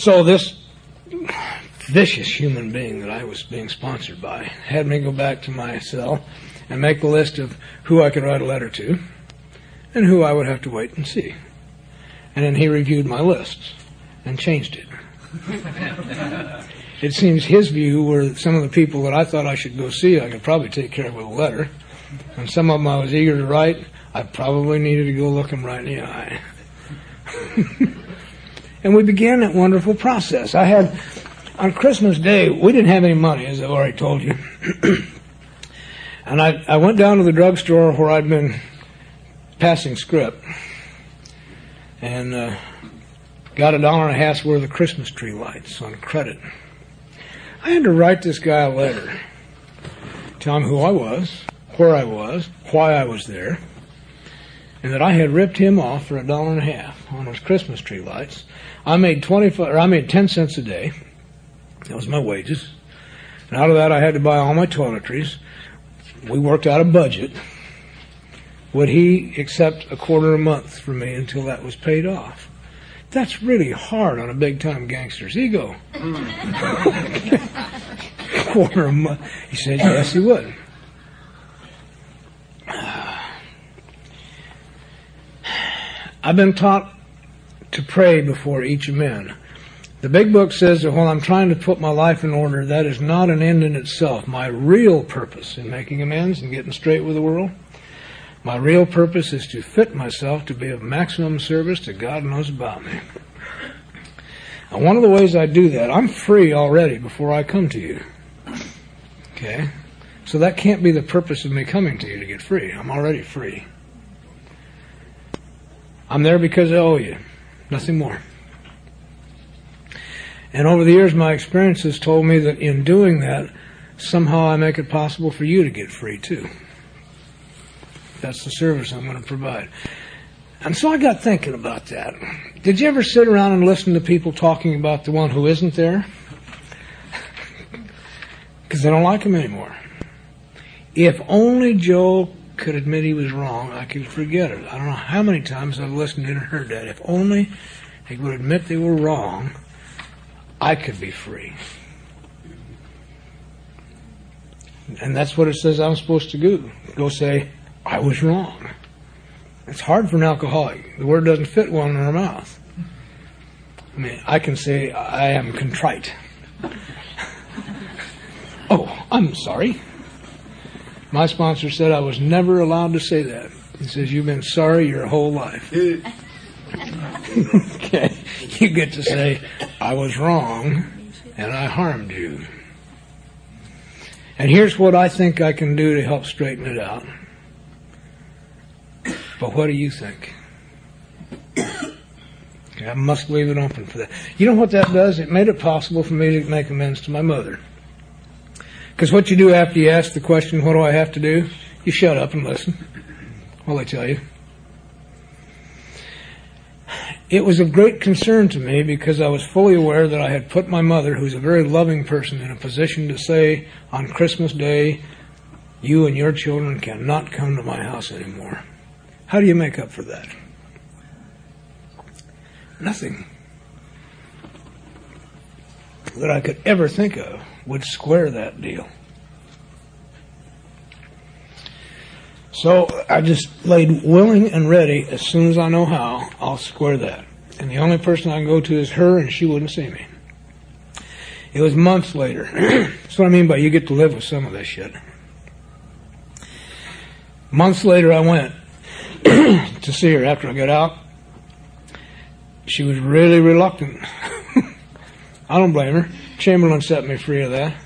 So this vicious human being that I was being sponsored by had me go back to my cell and make a list of who I could write a letter to and who I would have to wait and see. And then he reviewed my lists and changed it. It seems his view were that some of the people that I thought I should go see, I could probably take care of with a letter. And some of them I was eager to write, I probably needed to go look them right in the eye. And we began that wonderful process. I had, on Christmas Day, we didn't have any money, as I've already told you. And I went down to the drugstore where I'd been passing script and got $1.50 worth of Christmas tree lights on credit. I had to write this guy a letter, tell him who I was, where I was, why I was there, and that I had ripped him off for $1.50 on his Christmas tree lights. I made 10 cents a day. That was my wages. And out of that, I had to buy all my toiletries. We worked out a budget. Would he accept a quarter a month from me until that was paid off? That's really hard on a big-time gangster's ego. Quarter a month. He said, yes, he would. I've been taught to pray before each man. The big book says that while I'm trying to put my life in order, that is not an end in itself. My real purpose in making amends and getting straight with the world, my real purpose is to fit myself to be of maximum service to God knows about me. And one of the ways I do that, I'm free already before I come to you. Okay? So that can't be the purpose of me coming to you, to get free. I'm already free. I'm there because I owe you. Nothing more. And over the years, my experience has told me that in doing that, somehow I make it possible for you to get free too. That's the service I'm going to provide. And so I got thinking about that. Did you ever sit around and listen to people talking about the one who isn't there? Because they don't like him anymore. If only Joe could admit he was wrong, I could forget it. I don't know how many times I've listened and heard that. If only they would admit they were wrong, I could be free. And that's what it says I'm supposed to do. Go say, I was wrong. It's hard for an alcoholic. The word doesn't fit well in our mouth. I mean, I can say, I am contrite. Oh, I'm sorry. My sponsor said I was never allowed to say that. He says, you've been sorry your whole life. Okay. You get to say, I was wrong and I harmed you. And here's what I think I can do to help straighten it out. But what do you think? I must leave it open for that. You know what that does? It made it possible for me to make amends to my mother. Because what you do after you ask the question, what do I have to do? You shut up and listen while I tell you. It was of great concern to me because I was fully aware that I had put my mother, who's a very loving person, in a position to say on Christmas Day, you and your children cannot come to my house anymore. How do you make up for that? Nothing that I could ever think of would square that deal. So I just laid willing and ready. As soon as I know how, I'll square that. And the only person I can go to is her, and she wouldn't see me. It was months later. That's what I mean by you get to live with some of this shit. Months later I went to see her after I got out. She was really reluctant. I don't blame her. Chamberlain set me free of that.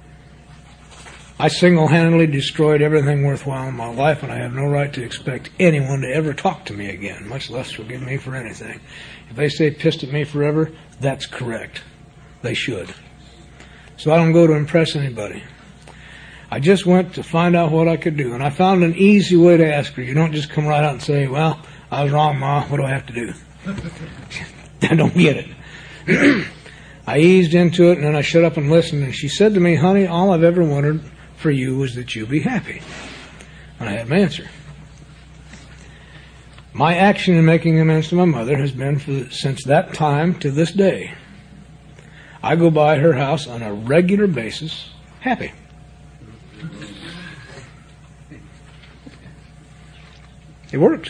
I single-handedly destroyed everything worthwhile in my life, and I have no right to expect anyone to ever talk to me again, much less forgive me for anything. If they say pissed at me forever, that's correct. They should. So I don't go to impress anybody. I just went to find out what I could do, and I found an easy way to ask her. You don't just come right out and say, well, I was wrong, Ma. What do I have to do? I don't get it. I eased into it, and then I shut up and listened, and she said to me, honey, all I've ever wanted for you was that you be happy. And I had my answer. My action in making amends to my mother has been since that time to this day I go by her house on a regular basis, happy. It works.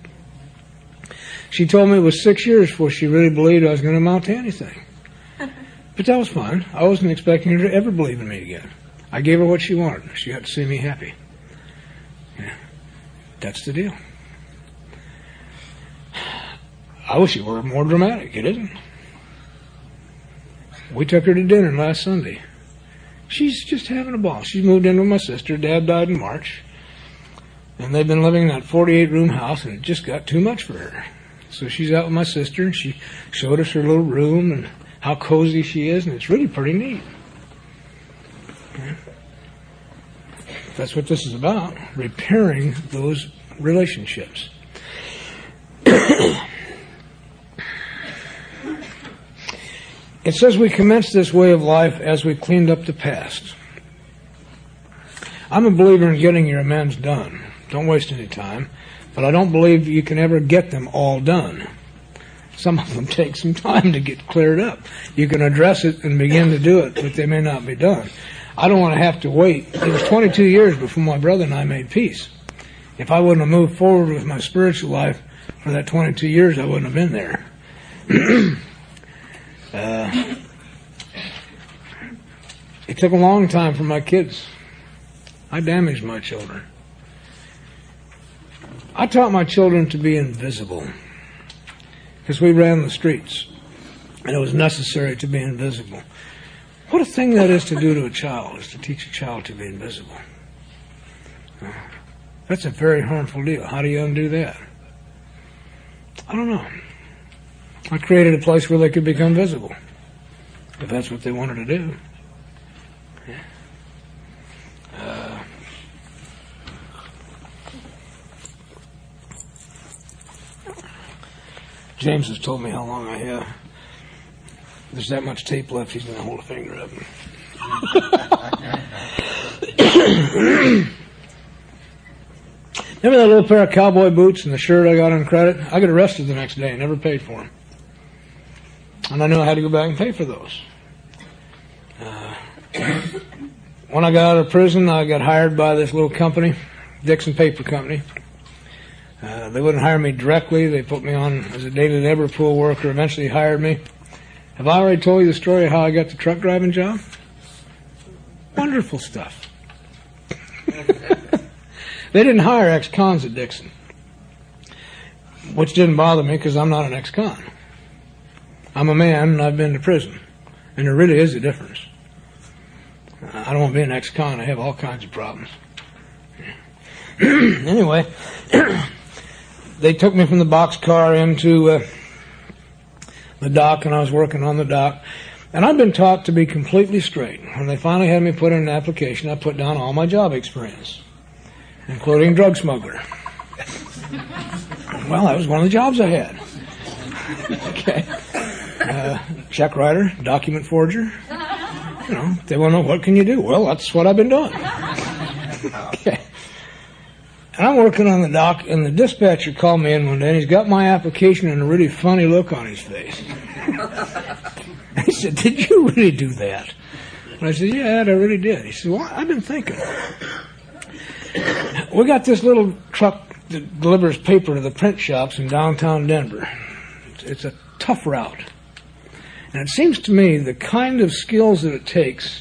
She told me it was 6 years before she really believed I was going to amount to anything. But that was fine. I wasn't expecting her to ever believe in me again. I gave her what she wanted. She got to see me happy. Yeah. That's the deal. I wish it were more dramatic. It isn't. We took her to dinner last Sunday. She's just having a ball. She moved in with my sister. Dad died in March. And they've been living in that 48-room house, and it just got too much for her. So she's out with my sister, and she showed us her little room and how cozy she is, and it's really pretty neat. Okay. That's what this is about, repairing those relationships. It says we commenced this way of life as we cleaned up the past. I'm a believer in getting your amends done. Don't waste any time. But I don't believe you can ever get them all done. Some of them take some time to get cleared up. You can address it and begin to do it, but they may not be done. I don't want to have to wait. It was 22 years before my brother and I made peace. If I wouldn't have moved forward with my spiritual life for that 22 years, I wouldn't have been there. It took a long time for my kids. I damaged my children. I taught my children to be invisible because we ran the streets and it was necessary to be invisible. What a thing that is to do to a child, is to teach a child to be invisible. That's a very harmful deal. How do you undo that? I don't know. I created a place where they could become visible, if that's what they wanted to do. James has told me how long I have. There's that much tape left, he's going to hold a finger up. Remember that little pair of cowboy boots and the shirt I got on credit? I got arrested the next day and never paid for them. And I knew I had to go back and pay for those. When I got out of prison, I got hired by this little company, Dixon Paper Company. They wouldn't hire me directly. They put me on as a Daily Liverpool worker, eventually hired me. Have I already told you the story of how I got the truck driving job? Wonderful stuff. They didn't hire ex-cons at Dixon, which didn't bother me because I'm not an ex-con. I'm a man and I've been to prison, and there really is a difference. I don't want to be an ex-con. I have all kinds of problems. Anyway, they took me from the boxcar into the dock, and I was working on the dock. And I've been taught to be completely straight. When they finally had me put in an application, I put down all my job experience, including drug smuggler. Well, that was one of the jobs I had. Okay. Check writer, document forger. You know, they want to know, what can you do? Well, that's what I've been doing. Okay. And I'm working on the dock, and the dispatcher called me in one day, and he's got my application and a really funny look on his face. He said, "Did you really do that?" And I said, "Yeah, I really did." He said, "Well, I've been thinking. We got this little truck that delivers paper to the print shops in downtown Denver. It's a tough route. And it seems to me the kind of skills that it takes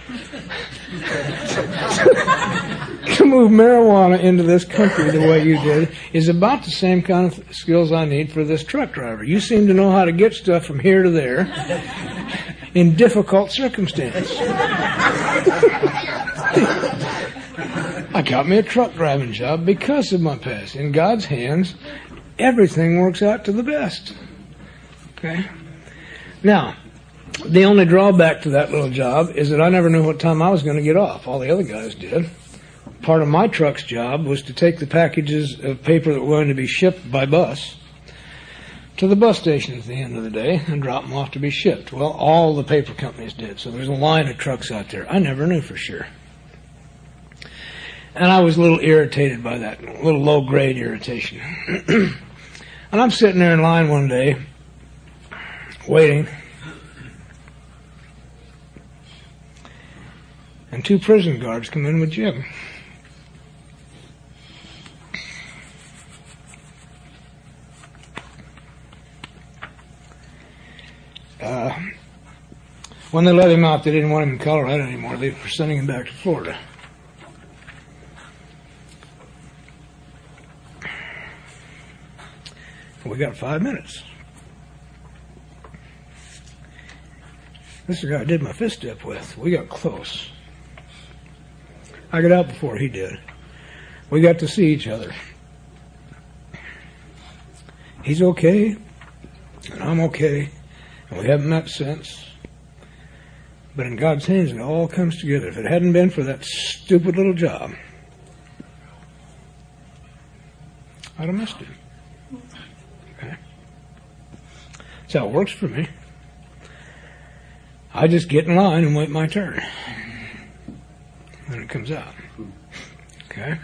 to move marijuana into this country the way you did is about the same kind of skills I need for this truck driver. You seem to know how to get stuff from here to there in difficult circumstances." I got me a truck driving job because of my past. In God's hands, everything works out to the best. Okay? Now, the only drawback to that little job is that I never knew what time I was going to get off. All the other guys did. Part of my truck's job was to take the packages of paper that were going to be shipped by bus to the bus station at the end of the day and drop them off to be shipped. Well, all the paper companies did, so there's a line of trucks out there. I never knew for sure. And I was a little irritated by that, a little low-grade irritation. And I'm sitting there in line one day, waiting. and 2 prison guards come in with Jim. When they let him out, they didn't want him in Colorado anymore. They were sending him back to Florida. We got 5 minutes. This is the guy I did my fifth step with. We got close. I got out before he did. We got to see each other. He's okay, and I'm okay, and we haven't met since. But in God's hands, it all comes together. If it hadn't been for that stupid little job, I'd have missed him. Okay. That's how it works for me. I just get in line and wait my turn. When it comes out. Okay.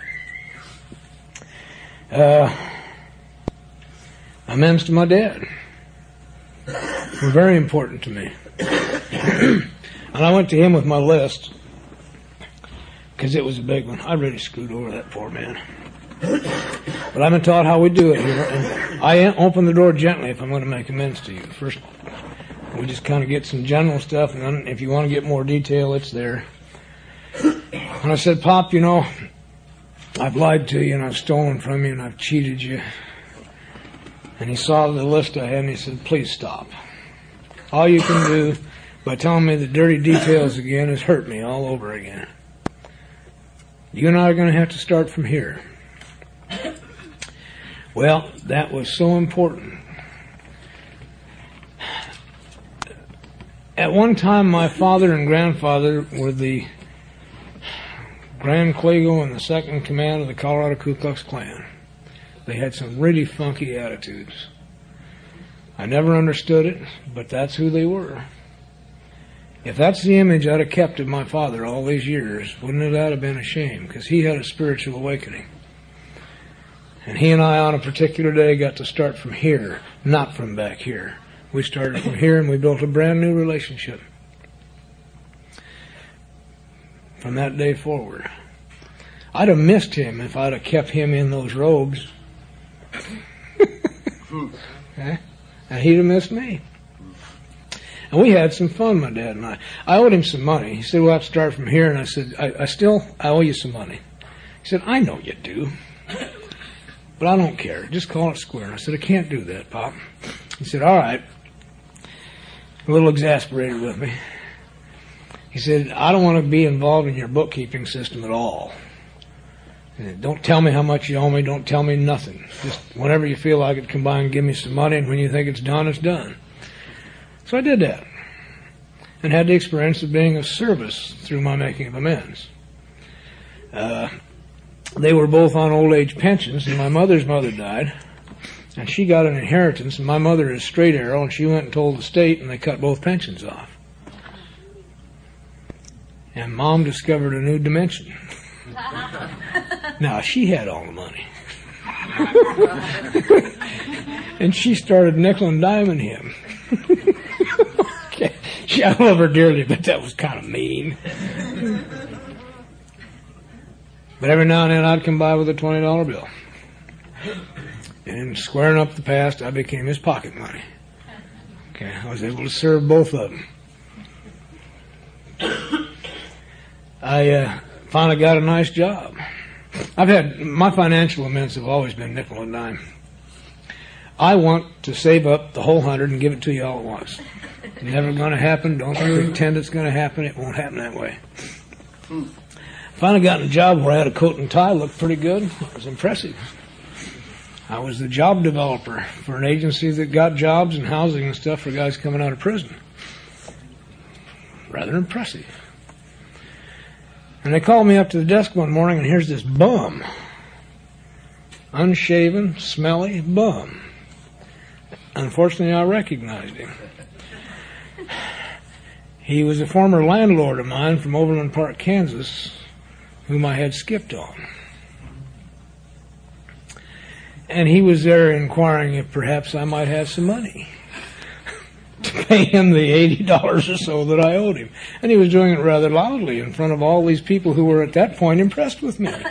Amends to my dad were very important to me. And I went to him with my list because it was a big one. I really screwed over that poor man. But I've been taught how we do it here. And I open the door gently if I'm going to make amends to you. First, we just kind of get some general stuff, and then if you want to get more detail, it's there. And I said, Pop, you know, I've lied to you, and I've stolen from you, and I've cheated you. And he saw the list I had, and he said, please stop. All you can do by telling me the dirty details again is hurt me all over again. You and I are going to have to start from here. Well, that was so important. At one time, my father and grandfather were the Grand Clago and the second in command of the Colorado Ku Klux Klan. They had some really funky attitudes. I never understood it, but that's who they were. If that's the image I'd have kept of my father all these years, wouldn't it have been a shame? Because he had a spiritual awakening. And he and I on a particular day got to start from here, not from back here. We started from here and we built a brand new relationship. From that day forward. I'd have missed him if I'd have kept him in those robes. Okay? And he'd have missed me. And we had some fun, my dad and I. I owed him some money. He said, we'll have to start from here. And I said, I owe you some money. He said, I know you do. But I don't care. Just call it square. And I said, I can't do that, Pop. He said, all right. A little exasperated with me. He said, I don't want to be involved in your bookkeeping system at all. Don't tell me how much you owe me. Don't tell me nothing. Just whenever you feel like it, come by and give me some money. And when you think it's done, it's done. So I did that. And had the experience of being of service through my making of amends. They were both on old age pensions, and my mother's mother died. And she got an inheritance, and my mother is straight arrow, and she went and told the state, and they cut both pensions off. And Mom discovered a new dimension. Now, she had all the money. And she started nickel and diming him. Okay. I love her dearly, but that was kind of mean. But every now and then I'd come by with a $20 bill. And in squaring up the past, I became his pocket money. Okay, I was able to serve both of them. I finally got a nice job. My financial amends have always been nickel and dime. I want to save up the whole 100 and give it to you all at once. Never going to happen. Don't pretend it's going to happen. It won't happen that way. Finally got a job where I had a coat and tie, looked pretty good. It was impressive. I was the job developer for an agency that got jobs and housing and stuff for guys coming out of prison. Rather impressive. And they called me up to the desk one morning, and here's this bum. Unshaven, smelly bum. Unfortunately, I recognized him. He was a former landlord of mine from Overland Park, Kansas, whom I had skipped on. And he was there inquiring if perhaps I might have some money to pay him the $80 or so that I owed him. And he was doing it rather loudly in front of all these people who were at that point impressed with me.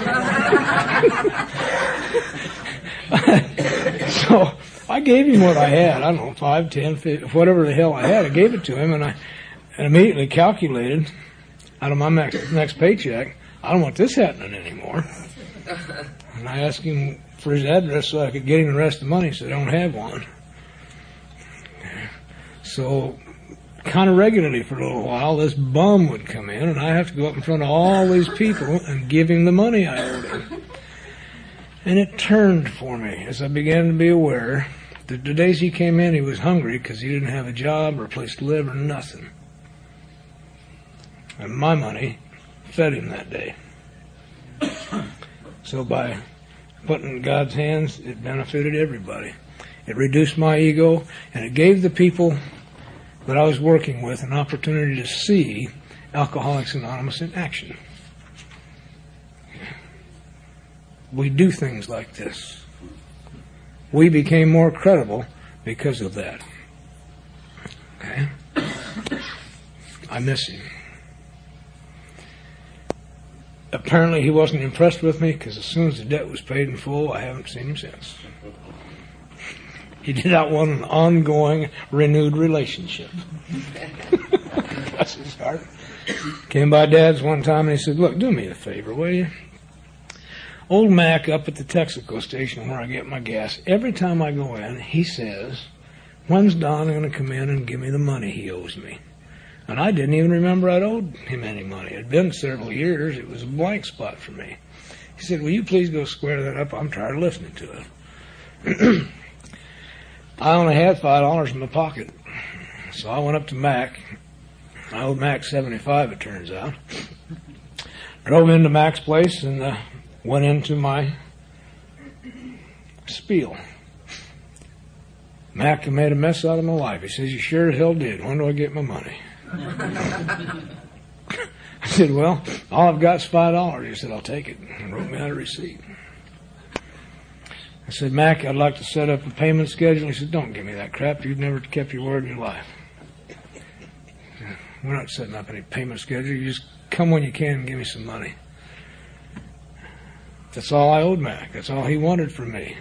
So I gave him what I had. I don't know, 5, 10, 50, whatever the hell I had. I gave it to him, and I immediately calculated out of my next paycheck, I don't want this happening anymore. And I asked him for his address so I could get him the rest of the money. He said, I don't have one. So kind of regularly for a little while, this bum would come in, and I have to go up in front of all these people and give him the money I owed him. And it turned for me as I began to be aware that the days he came in, he was hungry because he didn't have a job or a place to live or nothing. And my money fed him that day. So by putting it in God's hands, it benefited everybody. It reduced my ego, and it gave the people that I was working with an opportunity to see Alcoholics Anonymous in action. We do things like this. We became more credible because of that. Okay? I miss him. Apparently he wasn't impressed with me because as soon as the debt was paid in full, I haven't seen him since. He did not want an ongoing, renewed relationship. That's his heart. Came by Dad's one time and he said, look, do me a favor, will you? Old Mac up at the Texaco station where I get my gas, every time I go in, he says, when's Don going to come in and give me the money he owes me? And I didn't even remember I'd owed him any money. It had been several years. It was a blank spot for me. He said, will you please go square that up? I'm tired of listening to it. I only had $5 in my pocket. So I went up to Mac. I owed Mac $75, it turns out. Drove into Mac's place and went into my spiel. Mac made a mess out of my life. He says, you sure as hell did. When do I get my money? I said, well, all I've got is $5. He said, I'll take it. And wrote me out a receipt. I said, Mac, I'd like to set up a payment schedule. He said, don't give me that crap. You've never kept your word in your life. We're not setting up any payment schedule. You just come when you can and give me some money. That's all I owed Mac. That's all he wanted from me.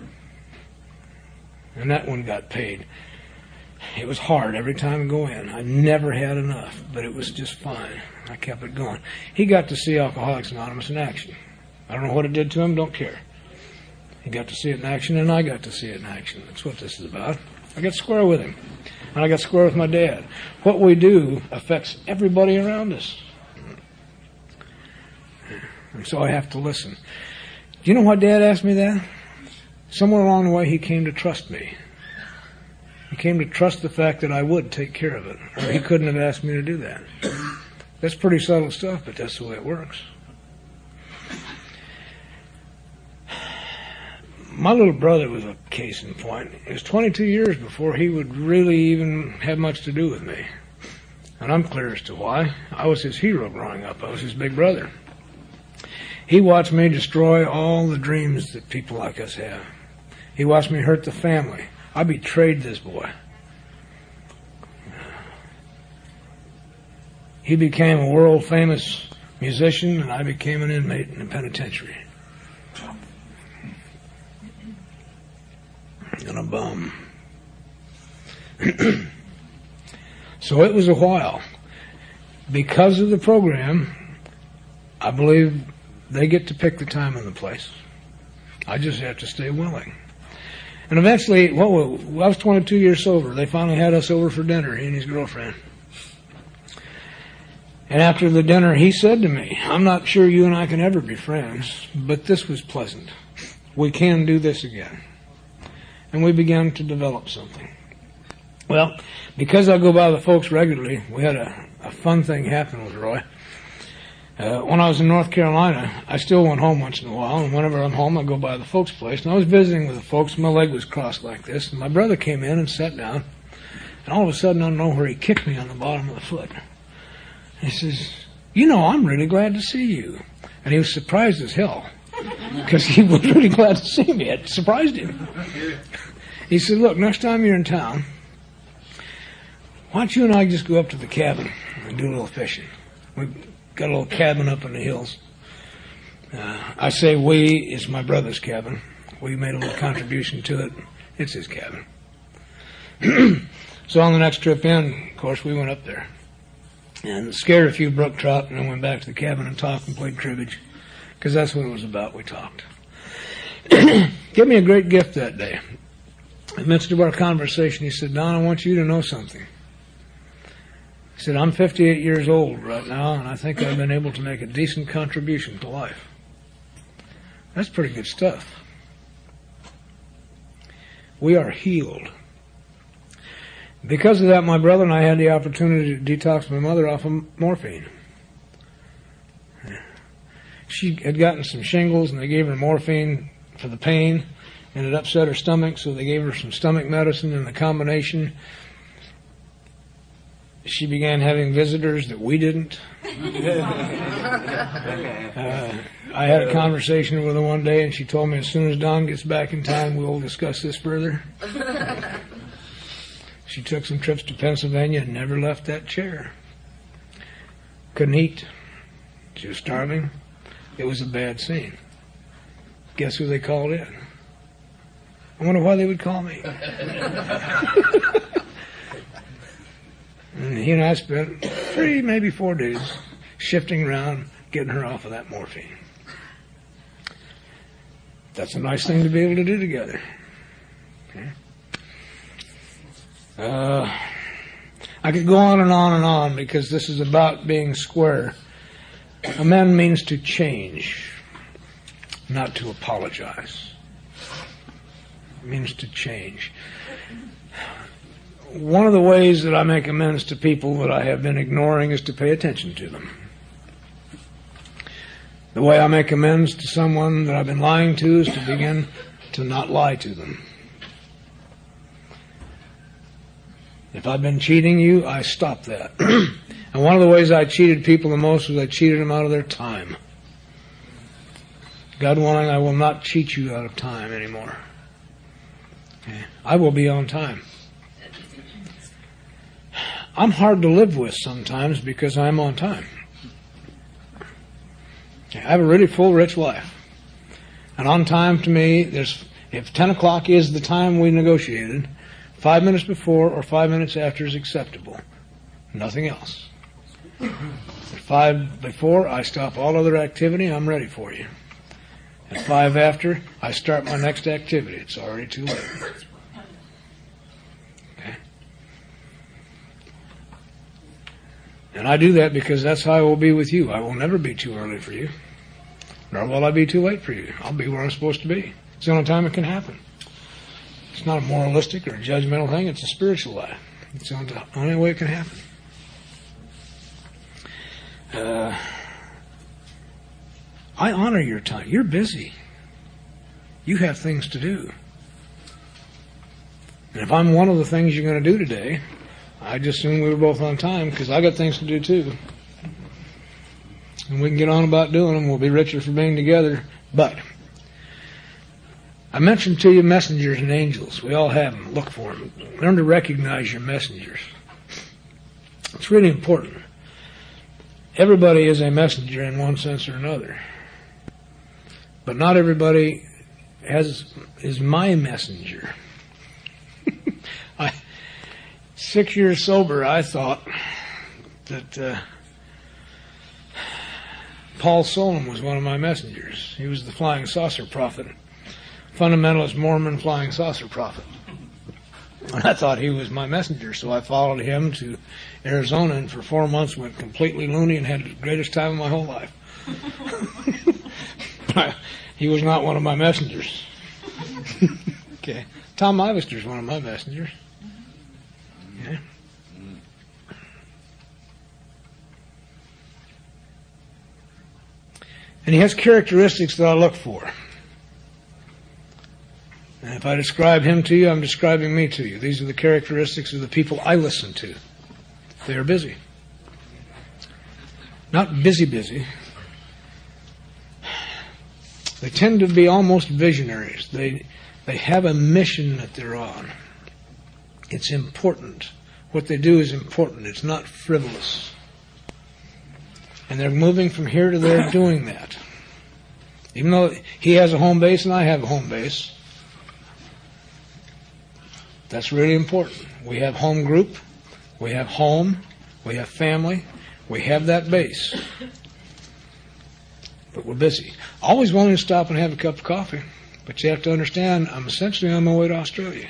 And that one got paid. It was hard every time I go in. I never had enough, but it was just fine. I kept it going. He got to see Alcoholics Anonymous in action. I don't know what it did to him, don't care. He got to see it in action, and I got to see it in action. That's what this is about. I got square with him, and I got square with my dad. What we do affects everybody around us. And so I have to listen. Do you know why Dad asked me that? Somewhere along the way, he came to trust me. He came to trust the fact that I would take care of it, or he couldn't have asked me to do that. That's pretty subtle stuff, but that's the way it works. My little brother was a case in point. It was 22 years before he would really even have much to do with me. And I'm clear as to why. I was his hero growing up. I was his big brother. He watched me destroy all the dreams that people like us have. He watched me hurt the family. I betrayed this boy. He became a world-famous musician, and I became an inmate in the penitentiary. And a bum. So it was a while. Because of the program, I believe they get to pick the time and the place. I just have to stay willing. And eventually, I was 22 years sober. They finally had us over for dinner, he and his girlfriend. And after the dinner, he said to me, I'm not sure you and I can ever be friends, but this was pleasant. We can do this again. And we began to develop something. Well, because I go by the folks regularly, we had a fun thing happen with Roy. When I was in North Carolina, I still went home once in a while, and whenever I'm home, I go by the folks' place. And I was visiting with the folks, my leg was crossed like this, and my brother came in and sat down, and all of a sudden, I don't know where he kicked me on the bottom of the foot. He says, you know, I'm really glad to see you. And he was surprised as hell, because he was really glad to see me. It surprised him. He said, look, next time you're in town, why don't you and I just go up to the cabin and do a little fishing? We've got a little cabin up in the hills. I say we, it's my brother's cabin. We made a little contribution to it. It's his cabin. So on the next trip in, of course, we went up there and scared a few brook trout, and then went back to the cabin and talked and played cribbage, because that's what it was about. We talked. Gave me a great gift that day. In the midst of our conversation, he said, Don, I want you to know something. He said, I'm 58 years old right now, and I think I've been able to make a decent contribution to life. That's pretty good stuff. We are healed. Because of that, my brother and I had the opportunity to detox my mother off of morphine. She had gotten some shingles, and they gave her morphine for the pain, and it upset her stomach, so they gave her some stomach medicine, and the combination, she began having visitors that we didn't. I had a conversation with her one day, and she told me as soon as Don gets back in town, we'll discuss this further. She took some trips to Pennsylvania and never left that chair. Couldn't eat. She was starving. It was a bad scene. Guess who they called in? I wonder why they would call me. And he and I spent 3, maybe 4 days shifting around, getting her off of that morphine. That's a nice thing to be able to do together. Okay. I could go on and on and on, because this is about being square. Amend means to change, not to apologize. It means to change. One of the ways that I make amends to people that I have been ignoring is to pay attention to them. The way I make amends to someone that I've been lying to is to begin to not lie to them. If I've been cheating you, I stop that. And one of the ways I cheated people the most was I cheated them out of their time. God willing, I will not cheat you out of time anymore. Okay. I will be on time. I'm hard to live with sometimes because I'm on time. Okay. I have a really full, rich life. And on time to me, if 10 o'clock is the time we negotiated, 5 minutes before or 5 minutes after is acceptable. Nothing else. At 5 before, I stop all other activity. I'm ready for you. At 5 after, I start my next activity. It's already too late. Okay? And I do that because that's how I will be with you. I will never be too early for you. Nor will I be too late for you. I'll be where I'm supposed to be. It's the only time it can happen. It's not a moralistic or a judgmental thing. It's a spiritual life. It's the only way it can happen. I honor your time. You're busy. You have things to do. And if I'm one of the things you're going to do today, I just assume we were both on time, because I got things to do too. And we can get on about doing them. We'll be richer for being together. But I mentioned to you messengers and angels. We all have them. Look for them. Learn to recognize your messengers. It's really important. Everybody is a messenger in one sense or another. But not everybody is my messenger. 6 years sober, I thought that Paul Solom was one of my messengers. He was the flying saucer prophet. Fundamentalist Mormon flying saucer prophet. And I thought he was my messenger, so I followed him to Arizona, and for 4 months went completely loony and had the greatest time of my whole life. He was not one of my messengers. Okay. Tom Ivester is one of my messengers. Okay. And he has characteristics that I look for. And if I describe him to you, I'm describing me to you. These are the characteristics of the people I listen to. They are busy. Not busy. They tend to be almost visionaries. They have a mission that they're on. It's important what they do is important. It's not frivolous. And they're moving from here to there doing that. Even though he has a home base and I have a home base, that's really important. We have home group, we have home, we have family, we have that base. But we're busy. Always willing to stop and have a cup of coffee. But you have to understand, I'm essentially on my way to Australia.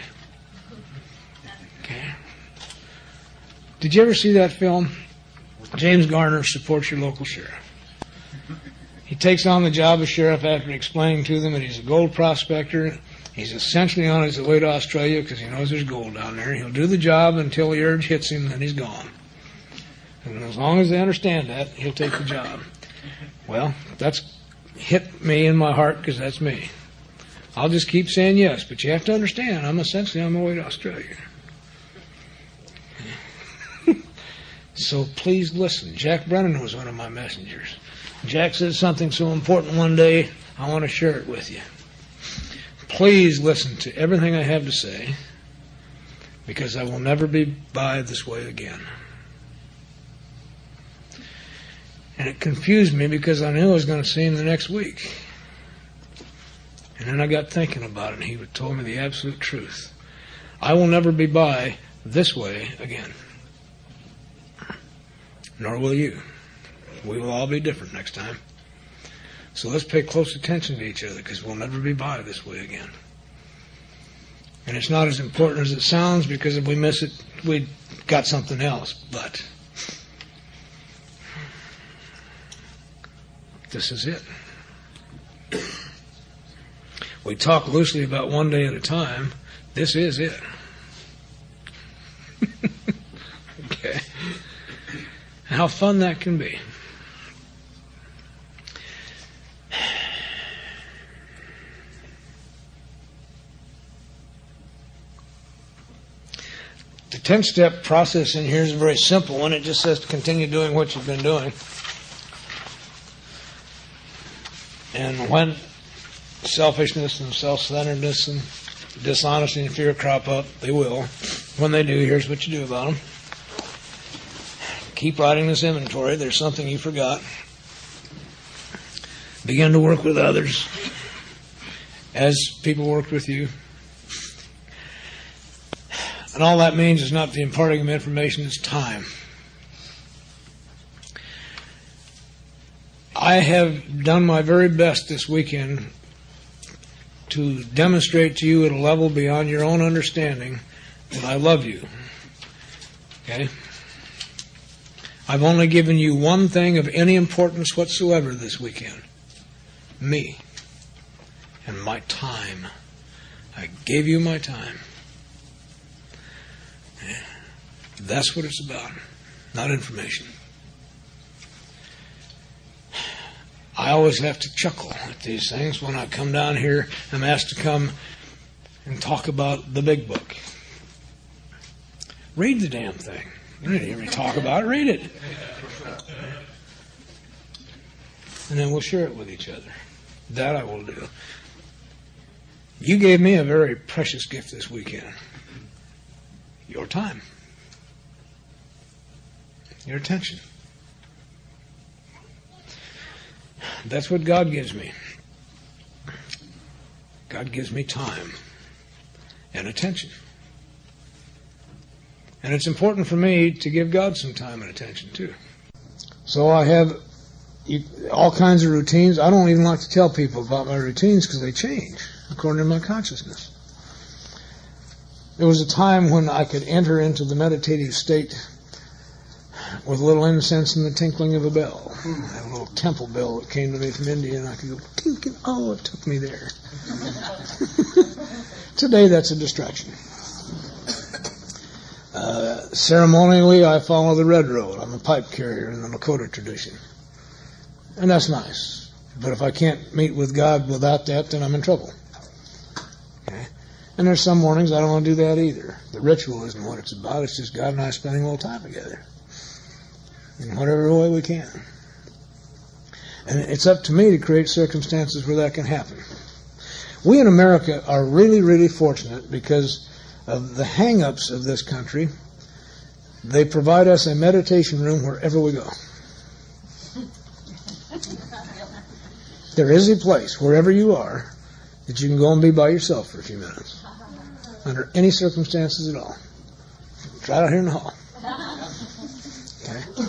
Okay. Did you ever see that film? James Garner Supports Your Local Sheriff. He takes on the job of sheriff after explaining to them that he's a gold prospector. He's essentially on his way to Australia because he knows there's gold down there. He'll do the job until the urge hits him, and then he's gone. And as long as they understand that, he'll take the job. Well, that's hit me in my heart because that's me. I'll just keep saying yes, but you have to understand, I'm essentially on my way to Australia. So please listen. Jack Brennan was one of my messengers. Jack said something so important one day, I want to share it with you. Please listen to everything I have to say, because I will never be by this way again. And it confused me because I knew I was going to see him the next week. And then I got thinking about it, and he told me the absolute truth. I will never be by this way again. Nor will you. We will all be different next time. So let's pay close attention to each other, because we'll never be by this way again. And it's not as important as it sounds, because if we miss it, we got something else. But this is it. We talk loosely about one day at a time. This is it. Okay. How fun that can be. The 10-step process in here is a very simple one. It just says to continue doing what you've been doing. And when selfishness and self-centeredness and dishonesty and fear crop up, they will. When they do, here's what you do about them. Keep writing this inventory. There's something you forgot. Begin to work with others as people worked with you. And all that means is not the imparting of information, it's time. I have done my very best this weekend to demonstrate to you at a level beyond your own understanding that I love you. Okay? I've only given you one thing of any importance whatsoever this weekend. Me. And my time. I gave you my time. That's what it's about. Not information. I always have to chuckle at these things when I come down here. I'm asked to come and talk about the big book. Read the damn thing. You don't hear me talk about it. Read it. And then we'll share it with each other. That I will do. You gave me a very precious gift this weekend. Your time. Your attention. That's what God gives me. God gives me time and attention. And it's important for me to give God some time and attention too. So I have all kinds of routines. I don't even like to tell people about my routines because they change according to my consciousness. There was a time when I could enter into the meditative state with a little incense and the tinkling of a bell. I had a little temple bell that came to me from India, and I could go, tink, and oh, it took me there. Today, that's a distraction. Ceremonially, I follow the red road. I'm a pipe carrier in the Lakota tradition. And that's nice. But if I can't meet with God without that, then I'm in trouble. Okay? And there's some mornings I don't want to do that either. The ritual isn't what it's about. It's just God and I spending a little time together. In whatever way we can. And it's up to me to create circumstances where that can happen. We in America are really, really fortunate because of the hang-ups of this country. They provide us a meditation room wherever we go. There is a place, wherever you are, that you can go and be by yourself for a few minutes. Under any circumstances at all. It's right out here in the hall. Okay?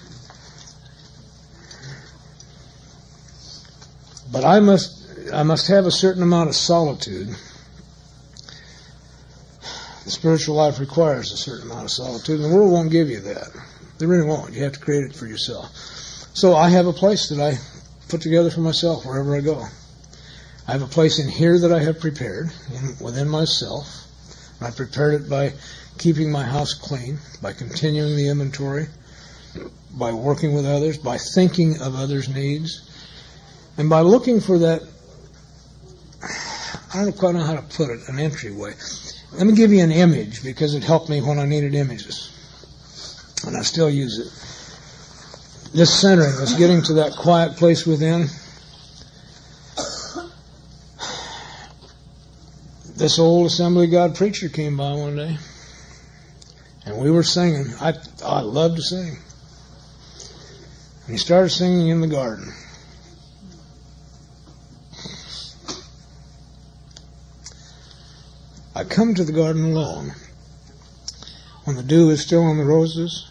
But I must have a certain amount of solitude. The spiritual life requires a certain amount of solitude, and the world won't give you that. They really won't. You have to create it for yourself. So I have a place that I put together for myself wherever I go. I have a place in here that I have prepared within myself. I prepared it by keeping my house clean, by continuing the inventory, by working with others, by thinking of others' needs, and by looking for that, I don't quite know how to put it, an entryway. Let me give you an image, because it helped me when I needed images. And I still use it. This centering, this getting to that quiet place within. This old Assembly of God preacher came by one day, and we were singing. I love to sing. And he started singing in the garden. I come to the garden alone, when the dew is still on the roses.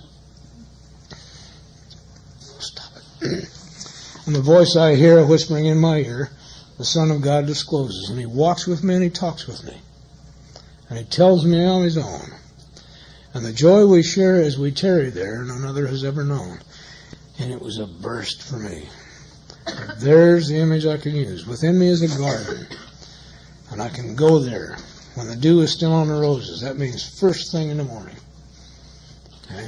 Stop it. And the voice I hear whispering in my ear, the Son of God discloses. And he walks with me and he talks with me. And he tells me on his own. And the joy we share as we tarry there, none other has ever known. And it was a burst for me. There's the image I can use. Within me is a garden. And I can go there when the dew is still on the roses. That means first thing in the morning. Okay?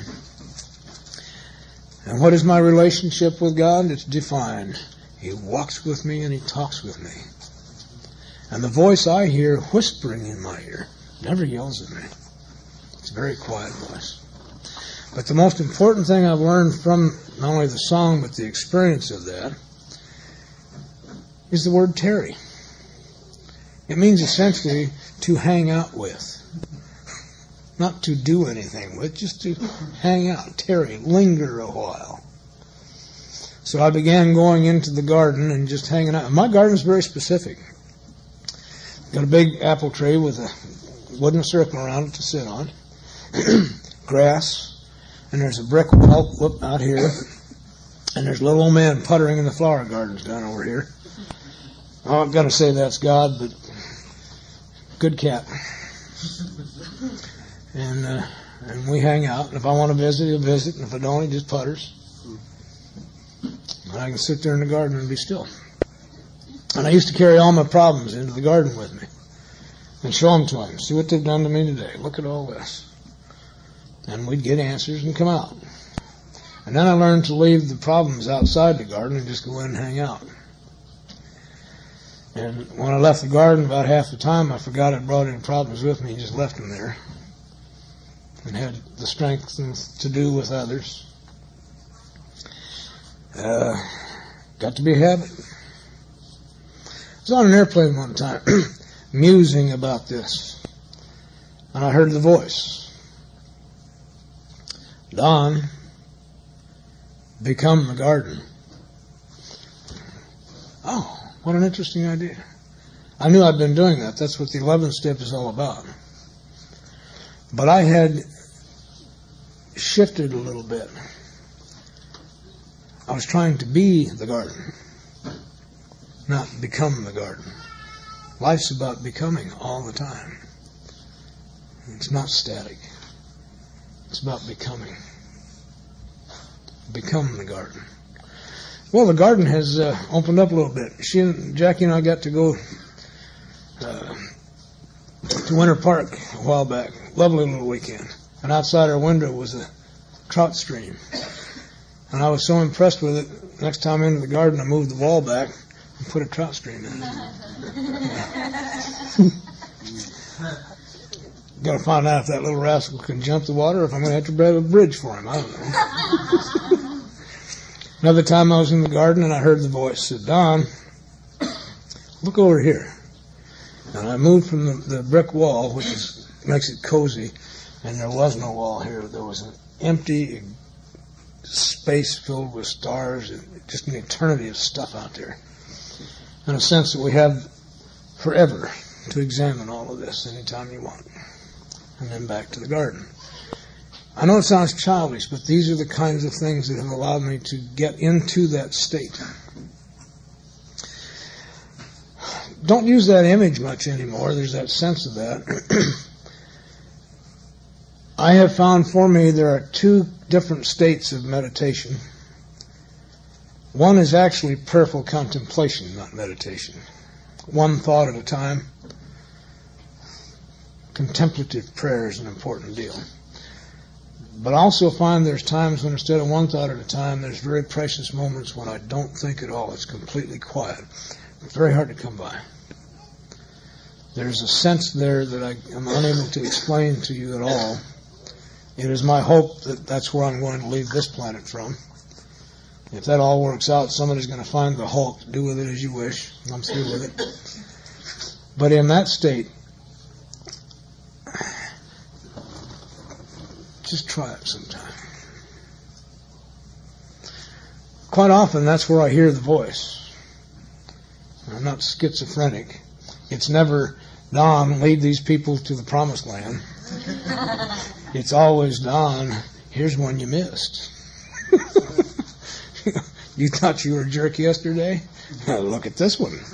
And what is my relationship with God? It's defined. He walks with me and he talks with me. And the voice I hear whispering in my ear never yells at me. It's a very quiet voice. But the most important thing I've learned from not only the song but the experience of that is the word tarry. It means essentially to hang out with. Not to do anything with, just to hang out, tarry, linger a while. So I began going into the garden and just hanging out. My garden is very specific. Got a big apple tree with a wooden circle around it to sit on. Grass. And there's a brick wall out here. And there's a little old man puttering in the flower gardens down over here. I'm going to say that's God, but good cat. And we hang out. And if I want to visit, he'll visit. And if I don't, he just putters. And I can sit there in the garden and be still. And I used to carry all my problems into the garden with me and show them to him. See what they've done to me today. Look at all this. And we'd get answers and come out. And then I learned to leave the problems outside the garden and just go in and hang out. And when I left the garden, about half the time, I forgot I'd brought any problems with me and just left them there. And had the strength to do with others. Got to be a habit. I was on an airplane one time, musing about this. And I heard the voice. Don, become the garden. Oh, what an interesting idea. I knew I'd been doing that. That's what the 11th step is all about. But I had shifted a little bit. I was trying to be the garden, not become the garden. Life's about becoming all the time. It's not static. It's about becoming. Become the garden. Well, the garden has opened up a little bit. Jackie and I got to go to Winter Park a while back. Lovely little weekend. And outside our window was a trout stream. And I was so impressed with it, next time into the garden I moved the wall back and put a trout stream in it. Got to find out if that little rascal can jump the water or if I'm going to have to build a bridge for him. I don't know. Another time I was in the garden and I heard the voice. Said, Don, look over here. And I moved from the brick wall, which makes it cozy, and there was no wall here. There was empty space filled with stars, and just an eternity of stuff out there. In a sense that we have forever to examine all of this anytime you want. And then back to the garden. I know it sounds childish, but these are the kinds of things that have allowed me to get into that state. Don't use that image much anymore. There's that sense of that. I have found for me there are two different states of meditation. One is actually prayerful contemplation, not meditation. One thought at a time. Contemplative prayer is an important deal. But I also find there's times when instead of one thought at a time, there's very precious moments when I don't think at all. It's completely quiet. It's very hard to come by. There's a sense there that I am unable to explain to you at all. It is my hope that that's where I'm going to leave this planet from. If that all works out, somebody's going to find the Hulk. Do with it as you wish. I'm through with it. But in that state, just try it sometime. Quite often, that's where I hear the voice. I'm not schizophrenic. It's never, Don, lead these people to the promised land. It's always, Don, here's one you missed. You thought you were a jerk yesterday? Now look at this one.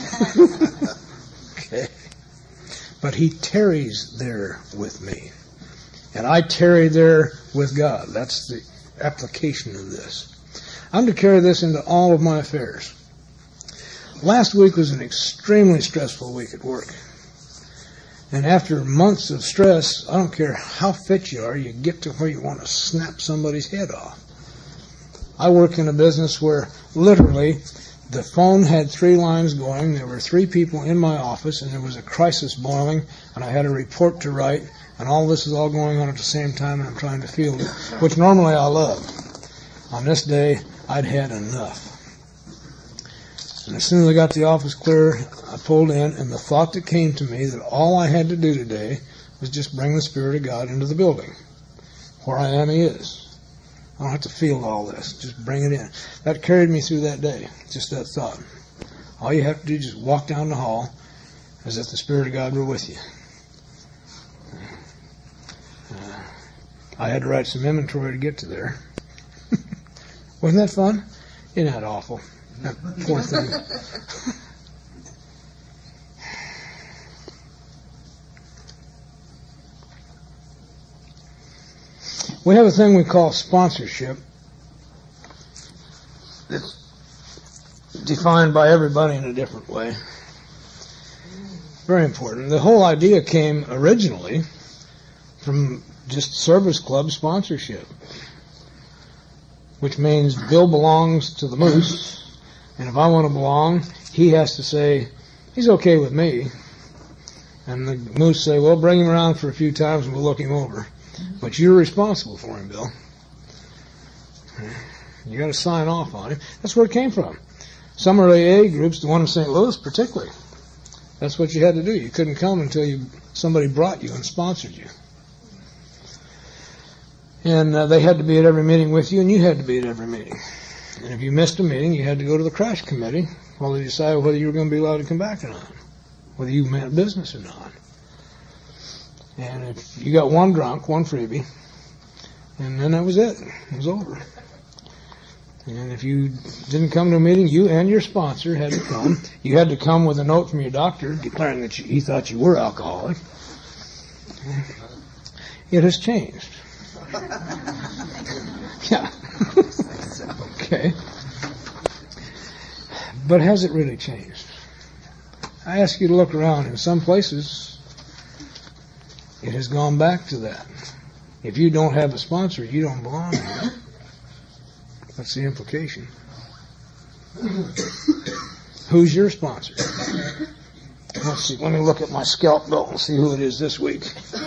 Okay. But he tarries there with me. And I tarry there with God. That's the application of this. I'm to carry this into all of my affairs. Last week was an extremely stressful week at work. And after months of stress, I don't care how fit you are, you get to where you want to snap somebody's head off. I work in a business where literally the phone had 3 lines going, there were 3 people in my office, and there was a crisis boiling, and I had a report to write, and all this is all going on at the same time, and I'm trying to field it, which normally I love. On this day, I'd had enough. And as soon as I got the office clear, I pulled in, and the thought that came to me that all I had to do today was just bring the Spirit of God into the building. Where I am, He is. I don't have to field all this. Just bring it in. That carried me through that day, just that thought. All you have to do is just walk down the hall as if the Spirit of God were with you. I had to write some inventory to get to there. Wasn't that fun? Isn't that awful? That poor thing. We have a thing we call sponsorship. It's defined by everybody in a different way. Very important. The whole idea came originally from just service club sponsorship, which means Bill belongs to the Moose, and if I want to belong, he has to say, he's okay with me. And the Moose say, well, bring him around for a few times and we'll look him over. But you're responsible for him, Bill. You got to sign off on him. That's where it came from. Some early AA groups, the one in St. Louis particularly, that's what you had to do. You couldn't come until somebody brought you and sponsored you. And they had to be at every meeting with you, and you had to be at every meeting. And if you missed a meeting, you had to go to the crash committee while they decided whether you were going to be allowed to come back or not, whether you meant business or not. And if you got one drunk, one freebie, and then that was it. It was over. And if you didn't come to a meeting, you and your sponsor had to come. You had to come with a note from your doctor declaring that he thought you were alcoholic. It has changed. Yeah. Okay. But has it really changed? I ask you to look around. In some places, it has gone back to that. If you don't have a sponsor, you don't belong here. That's the implication. Who's your sponsor? Let's see. Let me look at my scalp belt and see who it is this week.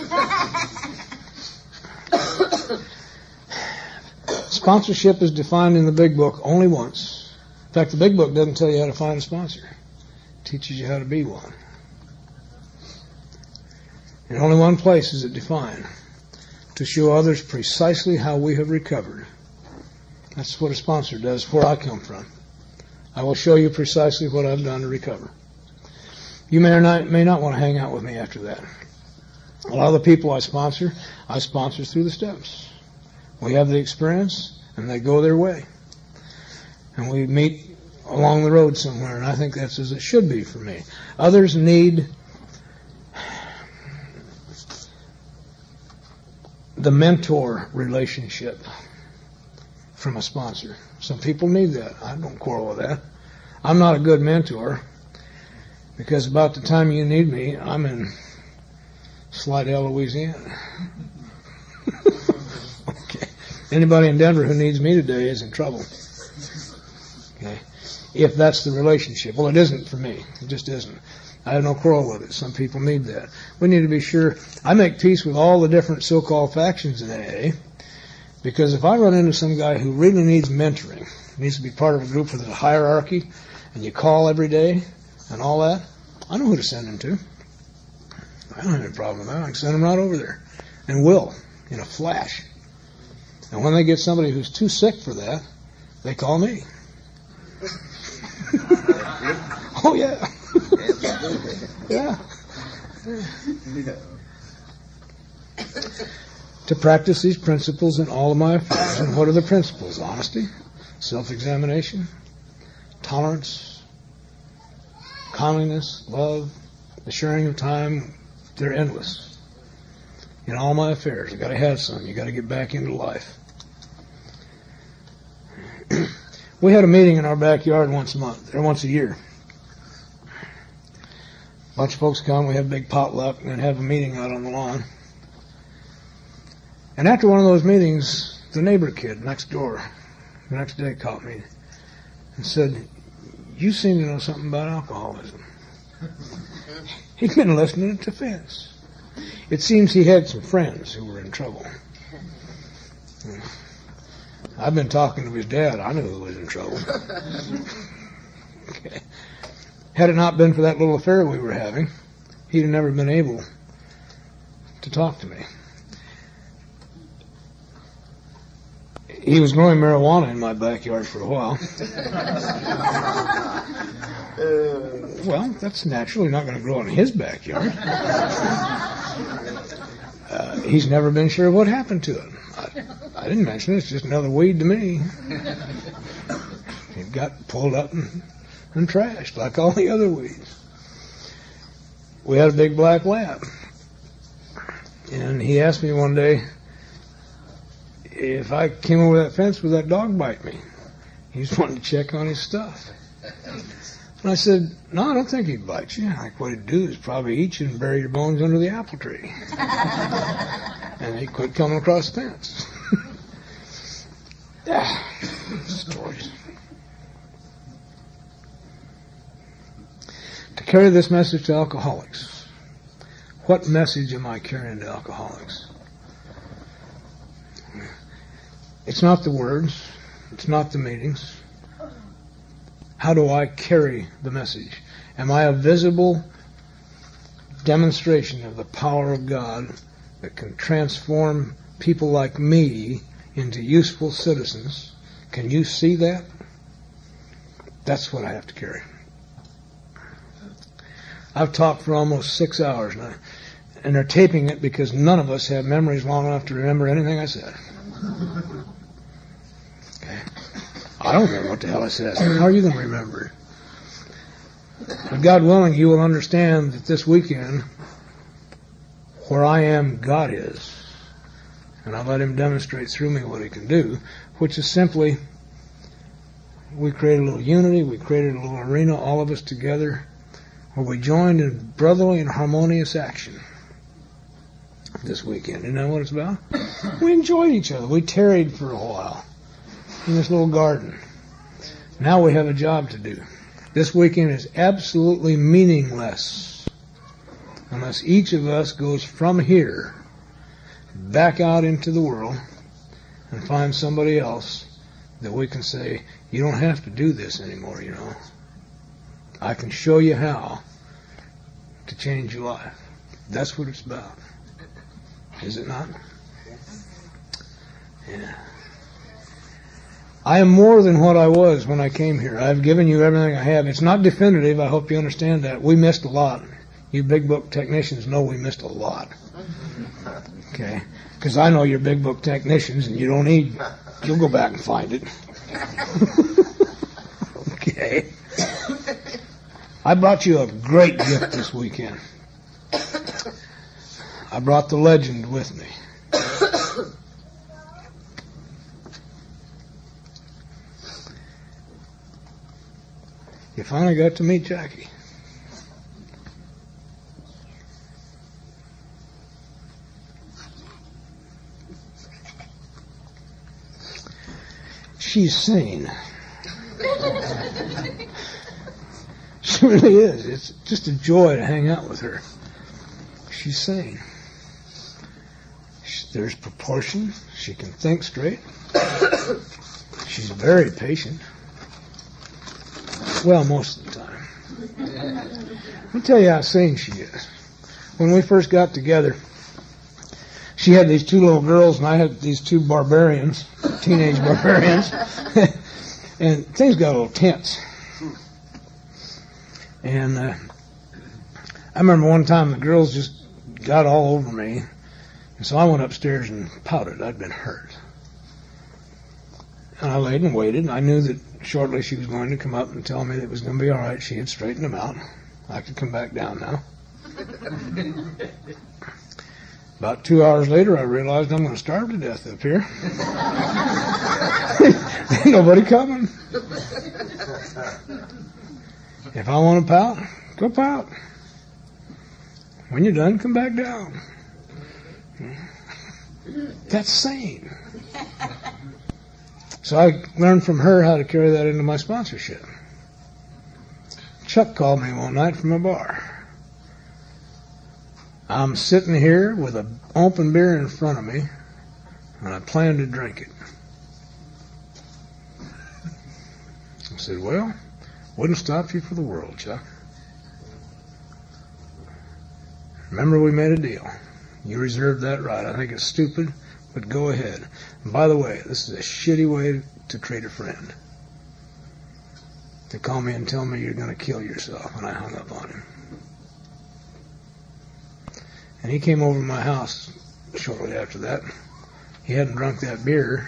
Sponsorship is defined in the Big Book only once. In fact, the Big Book doesn't tell you how to find a sponsor. It teaches you how to be one. In only one place is it defined. to show others precisely how we have recovered. That's what a sponsor does where I come from. I will show you precisely what I've done to recover. You may not want to hang out with me after that. A lot of the people I sponsor through the steps. We have the experience, and they go their way. And we meet along the road somewhere, and I think that's as it should be for me. Others need the mentor relationship from a sponsor. Some people need that. I don't quarrel with that. I'm not a good mentor because about the time you need me, I'm in Slidell, Louisiana. Okay. Anybody in Denver who needs me today is in trouble. Okay. If that's the relationship. Well, it isn't for me. It just isn't. I have no quarrel with it. Some people need that. We need to be sure. I make peace with all the different so-called factions in AA because if I run into some guy who really needs mentoring, needs to be part of a group with a hierarchy, and you call every day and all that, I know who to send him to. I don't have any problem with that. I can send him right over there and will in a flash. And when they get somebody who's too sick for that, they call me. Oh, yeah. Yeah. To practice these principles in all of my affairs. And what are the principles? Honesty, self-examination, tolerance, kindliness, love, the sharing of time. They're endless. In all my affairs, you've got to have some. You've got to get back into life. We had a meeting in our backyard once a year. A bunch of folks come, we have a big potluck, and then have a meeting out on the lawn. And after one of those meetings, the neighbor kid next door, the next day caught me and said, "You seem to know something about alcoholism." He'd been listening to Fence. It seems he had some friends who were in trouble. I've been talking to his dad. I knew who was in trouble. Okay. Had it not been for that little affair we were having, he'd have never been able to talk to me. He was growing marijuana in my backyard for a while. Well, that's naturally not going to grow in his backyard. He's never been sure what happened to it. I didn't mention it. It's just another weed to me. It got pulled up and trashed like all the other weeds. We had a big black lab. And he asked me one day if I came over that fence, would that dog bite me? He just wanted to check on his stuff. And I said, "No, I don't think he'd bite you. Like what he'd do is probably eat you and bury your bones under the apple tree." And he quit coming across the fence. Yeah, stories. To carry this message to alcoholics. What message am I carrying to alcoholics? It's not the words. It's not the meetings. How do I carry the message? Am I a visible demonstration of the power of God that can transform people like me into useful citizens? Can you see that? That's what I have to carry. I've talked for almost 6 hours now, and they're taping it because none of us have memories long enough to remember anything I said. Okay. I don't remember what the hell I said. How are you going to remember it? But God willing, you will understand that this weekend, where I am, God is. And I let Him demonstrate through me what He can do, which is simply, we create a little unity, we created a little arena, all of us together, where we joined in brotherly and harmonious action this weekend. Isn't that what it's about? We enjoyed each other. We tarried for a while in this little garden. Now we have a job to do. This weekend is absolutely meaningless unless each of us goes from here back out into the world and find somebody else that we can say, "You don't have to do this anymore, you know. I can show you how to change your life." That's what it's about. Is it not? Yeah. I am more than what I was when I came here. I've given you everything I have. It's not definitive. I hope you understand that. We missed a lot. You big book technicians know we missed a lot. Okay? Because I know you're big book technicians and you don't need, you'll go back and find it. Okay? I brought you a great gift this weekend. I brought the legend with me. You finally got to meet Jackie. She's sane. She really is. It's just a joy to hang out with her. She's sane. There's proportion. She can think straight. She's very patient. Well, most of the time. Let me tell you how sane she is. When we first got together, she had these two little girls and I had these two barbarians, teenage barbarians, and things got a little tense. And I remember one time the girls just got all over me, and so I went upstairs and pouted. I'd been hurt. And I laid and waited, and I knew that shortly she was going to come up and tell me that it was going to be all right. She had straightened them out. I could come back down now. About 2 hours later, I realized I'm going to starve to death up here. Ain't nobody coming. If I want to pout, go pout. When you're done, come back down. That's sane. So I learned from her how to carry that into my sponsorship. Chuck called me one night from a bar. I'm sitting here with an open beer in front of me, and I plan to drink it. I said, well, wouldn't stop you for the world, Chuck. Remember, we made a deal. You reserved that right. I think it's stupid, but go ahead. And by the way, this is a shitty way to treat a friend. To call me and tell me you're going to kill yourself. And I hung up on him. And he came over to my house shortly after that. He hadn't drunk that beer.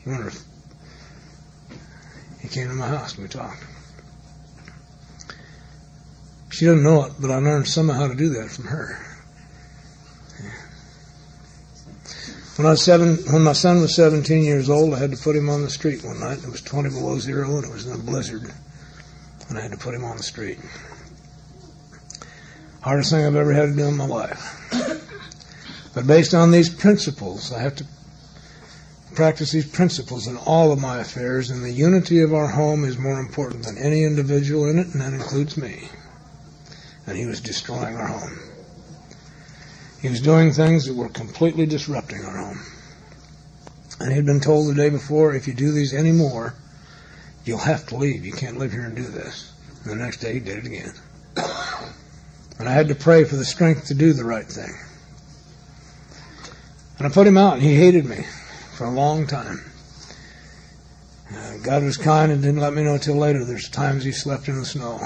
He came to my house and we talked. She doesn't know it, but I learned somehow how to do that from her. When my son was 17 years old, I had to put him on the street one night. It was 20 below zero and it was in a blizzard. And I had to put him on the street. Hardest thing I've ever had to do in my life. But based on these principles, I have to practice these principles in all of my affairs, and the unity of our home is more important than any individual in it, and that includes me. And he was destroying our home. He was doing things that were completely disrupting our home. And he'd been told the day before, if you do these anymore, you'll have to leave. You can't live here and do this. And the next day he did it again. And I had to pray for the strength to do the right thing. And I put him out, and he hated me for a long time. God was kind and didn't let me know until later. There's times he slept in the snow.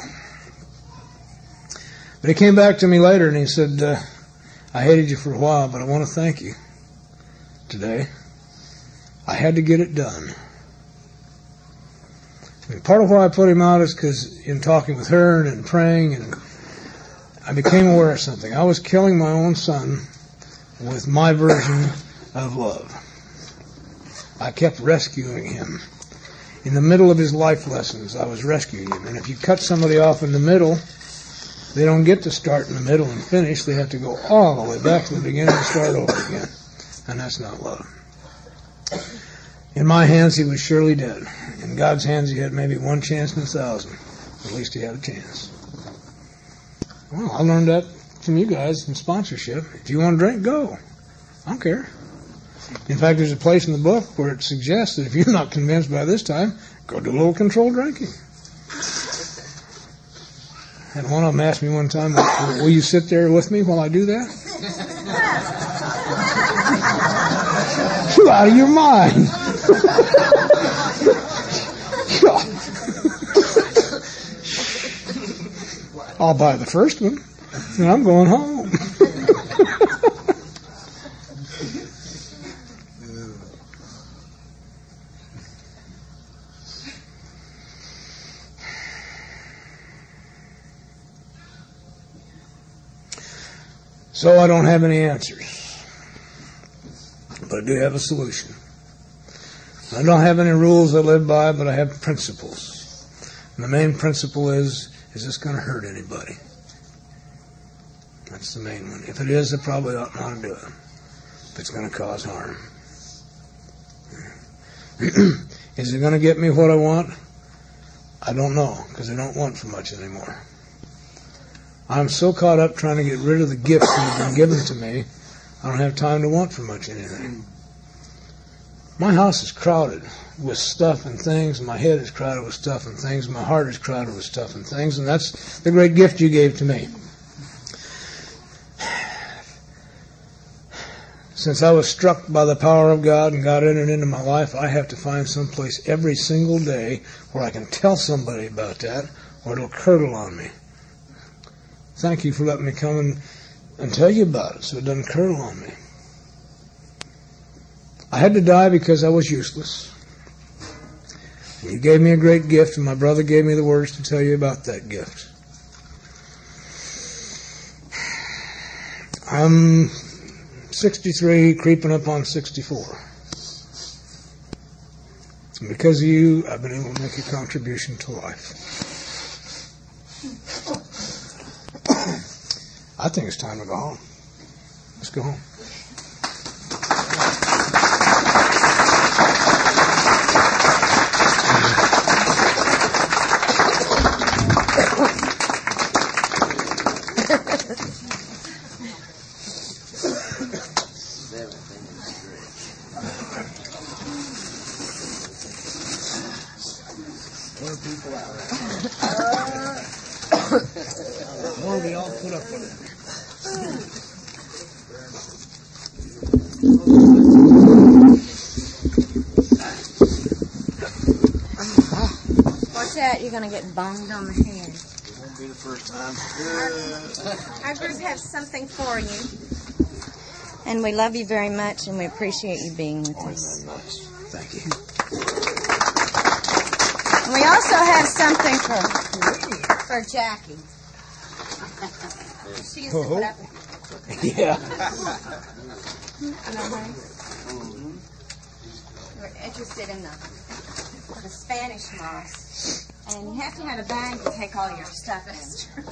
But he came back to me later and he said, I hated you for a while, but I want to thank you today. I had to get it done. And part of why I put him out is because in talking with her and in praying, and I became aware of something. I was killing my own son with my version of love. I kept rescuing him. In the middle of his life lessons, I was rescuing him. And if you cut somebody off in the middle, they don't get to start in the middle and finish. They have to go all the way back to the beginning and start over again. And that's not love. In my hands, he was surely dead. In God's hands, he had maybe one chance in 1,000. At least he had a chance. Well, I learned that from you guys in sponsorship. If you want to drink, go. I don't care. In fact, there's a place in the book where it suggests that if you're not convinced by this time, go do a little controlled drinking. And one of them asked me one time, will you sit there with me while I do that? You out of your mind. I'll buy the first one, and I'm going home. So I don't have any answers, but I do have a solution. I don't have any rules I live by, but I have principles. And the main principle is this going to hurt anybody? That's the main one. If it is, I probably ought not to do it. If it's going to cause harm. Is it going to get me what I want? I don't know, because I don't want for much anymore. I'm so caught up trying to get rid of the gifts that have been given to me, I don't have time to want for much anything. My house is crowded with stuff and things. My head is crowded with stuff and things. My heart is crowded with stuff and things. And that's the great gift you gave to me. Since I was struck by the power of God and God entered into my life, I have to find some place every single day where I can tell somebody about that, or it'll curdle on me. Thank you for letting me come and tell you about it so it doesn't curdle on me. I had to die because I was useless. And you gave me a great gift, and my brother gave me the words to tell you about that gift. I'm 63, creeping up on 64. And because of you, I've been able to make a contribution to life. I think it's time to go home. Let's go home. More people out there. More we all put up with it. Watch out, you're going to get bonged on the head. It won't be the first time. Our group has something for you. And we love you very much, and we appreciate you being with us. Nice. Thank you. And we also have something for Jackie. She used to put up with you. Yeah. We're interested in the Spanish moss. And you have to have a bag to take all your stuff, Esther.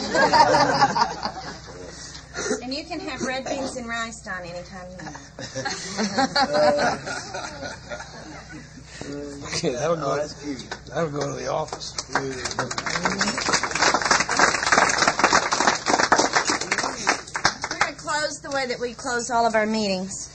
And you can have red beans and rice, Don, anytime you want. Okay, that'll go to the office. We're going to close the way that we close all of our meetings.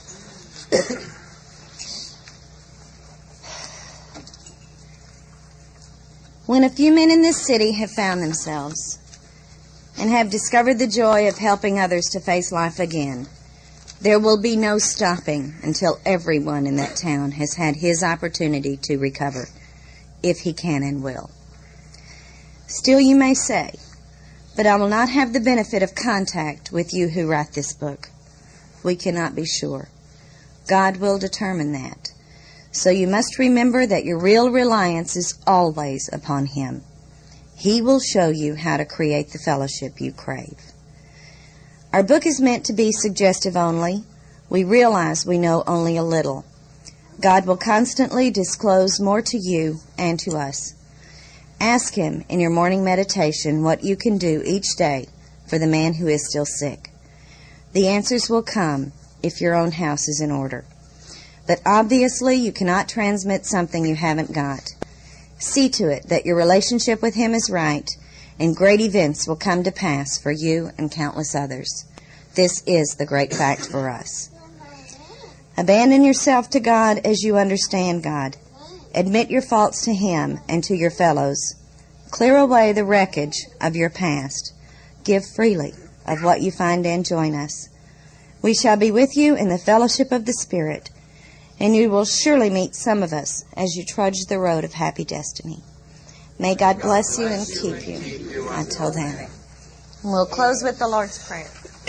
When a few men in this city have found themselves and have discovered the joy of helping others to face life again, there will be no stopping until everyone in that town has had his opportunity to recover, if he can and will. Still, you may say, but I will not have the benefit of contact with you who write this book. We cannot be sure. God will determine that. So you must remember that your real reliance is always upon Him. He will show you how to create the fellowship you crave. Our book is meant to be suggestive only. We realize we know only a little. God will constantly disclose more to you and to us. Ask Him in your morning meditation what you can do each day for the man who is still sick. The answers will come if your own house is in order. But obviously you cannot transmit something you haven't got. See to it that your relationship with Him is right, and great events will come to pass for you and countless others. This is the great fact for us. Abandon yourself to God as you understand God. Admit your faults to Him and to your fellows. Clear away the wreckage of your past. Give freely of what you find and join us. We shall be with you in the fellowship of the Spirit, and you will surely meet some of us as you trudge the road of happy destiny. May God bless you and keep you until then. And we'll close with the Lord's Prayer.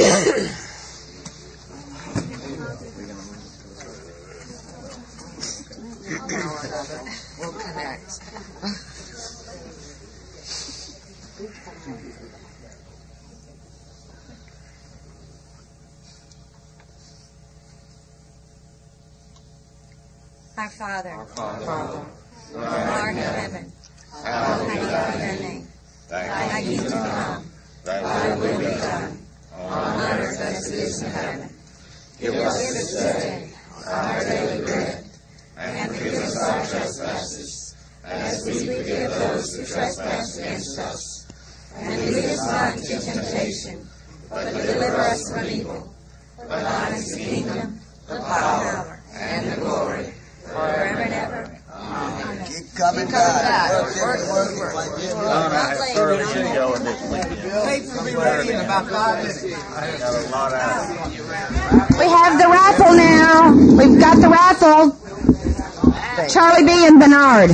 We'll connect. Our Father, who art in heaven, hallowed be thy name. Thy kingdom come, thy will be done, on earth as it is in heaven. Give us this day our daily bread, and forgive us our trespasses, as we forgive those who trespass against us. And lead us not into temptation, but deliver us from evil. For thine is the kingdom, the power, and the glory, forever and ever. Amen. Keep coming back. In about 5 minutes. We have the raffle now. We've got the raffle. Charlie B. and Bernard.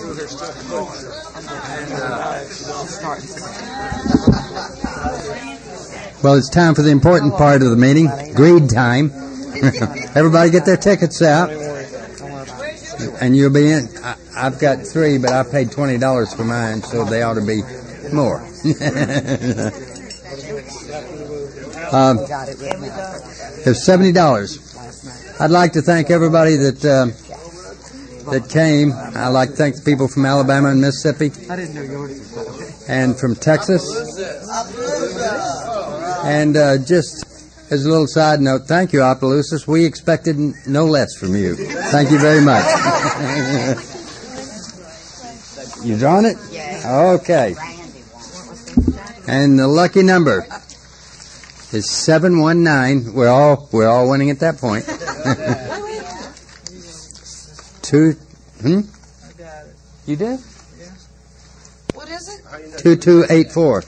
Well, it's time for the important part of the meeting, greed time. Everybody get their tickets out. And you'll be in. I've got 3, but I paid $20 for mine, so they ought to be more. It's $70. I'd like to thank everybody that came. I'd like to thank the people from Alabama and Mississippi, and from Texas. And just as a little side note, thank you, Opelousas. We expected no less from you. Thank you very much. You drawn it? Yeah. Okay. And the lucky number is 719. We're all winning at that point. 2. You did? Yeah. What is it? 2284.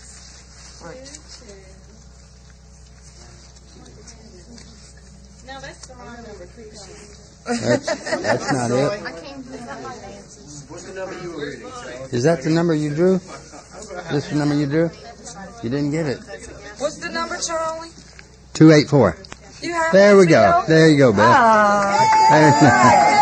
No, that's the wrong number. That's not it. What's the number you were reading? Is that the number you drew? This the number you drew? You didn't get it. What's the number, Charlie? 284. You have There it, we go. Phil? There you go, Bill. Oh. There's